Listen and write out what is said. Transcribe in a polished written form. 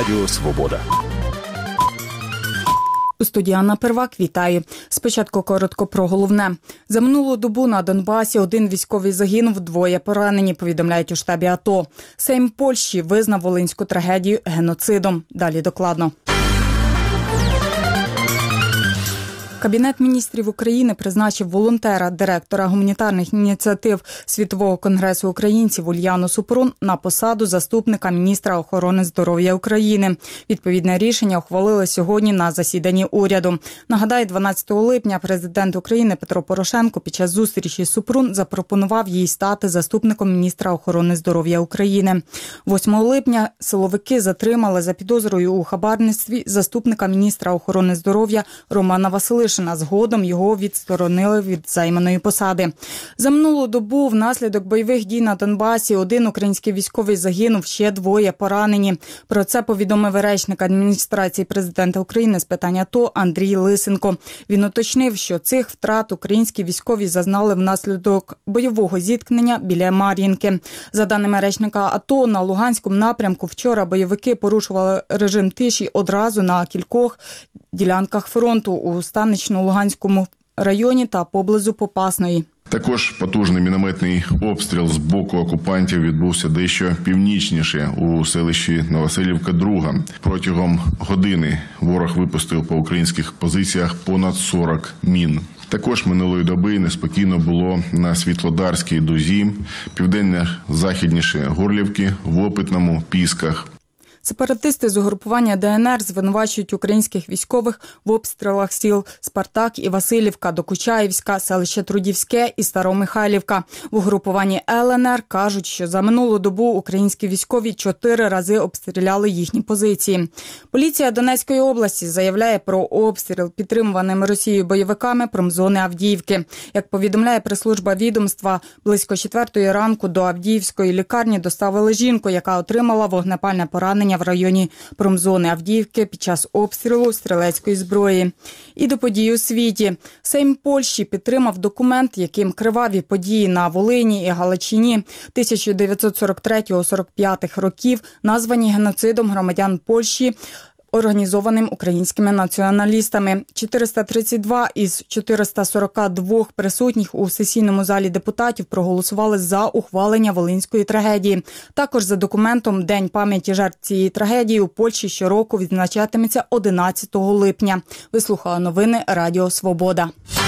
Радіо Свобода. У студії Анна Первак, вітаю. Спочатку коротко про головне. За минулу добу на Донбасі один військовий загинув, 2 поранені, повідомляють у штабі АТО. Сейм Польщі визнав волинську трагедію геноцидом. Далі докладно. Кабінет міністрів України призначив волонтера, директора гуманітарних ініціатив Світового конгресу українців Ульяну Супрун на посаду заступника міністра охорони здоров'я України. Відповідне рішення ухвалили сьогодні на засіданні уряду. Нагадаю, 12 липня президент України Петро Порошенко під час зустрічі з Супрун запропонував їй стати заступником міністра охорони здоров'я України. 8 липня силовики затримали за підозрою у хабарництві заступника міністра охорони здоров'я Романа Василишина. Згодом його відсторонили від займаної посади. За минулу добу внаслідок бойових дій на Донбасі один український військовий загинув, ще 2 поранені. Про це повідомив речник адміністрації президента України з питань АТО Андрій Лисенко. Він уточнив, що цих втрат українські військові зазнали внаслідок бойового зіткнення біля Мар'їнки. За даними речника АТО, на Луганському напрямку вчора бойовики порушували режим тиші одразу на кількох ділянках фронту у Станично-Луганському районі та поблизу Попасної. Також потужний мінометний обстріл з боку окупантів відбувся дещо північніше у селищі Новоселівка-2. Протягом години ворог випустив по українських позиціях понад 40 мін. Також минулої доби неспокійно було на Світлодарській дузі, південно-західніше Горлівки, в Опитному, Пісках. Сепаратисти з угрупування ДНР звинувачують українських військових в обстрілах сіл Спартак і Василівка, Докучаївська, селище Трудівське і Старомихайлівка. В угрупуванні ЛНР кажуть, що за минулу добу українські військові 4 рази обстріляли їхні позиції. Поліція Донецької області заявляє про обстріл підтримуваними Росією бойовиками промзони Авдіївки. Як повідомляє прес-служба відомства, близько 4 ранку до Авдіївської лікарні доставили жінку, яка отримала вогнепальне поранення в районі промзони Авдіївки під час обстрілу стрілецької зброї. І до подій у світі. Сейм Польщі підтримав документ, яким криваві події на Волині і Галичині 1943-45 років названі геноцидом громадян Польщі, організованим українськими націоналістами. 432 із 442 присутніх у сесійному залі депутатів проголосували за ухвалення волинської трагедії. Також за документом День пам'яті жертв цієї трагедії у Польщі щороку відзначатиметься 11 липня. Ви слухали новини Радіо Свобода.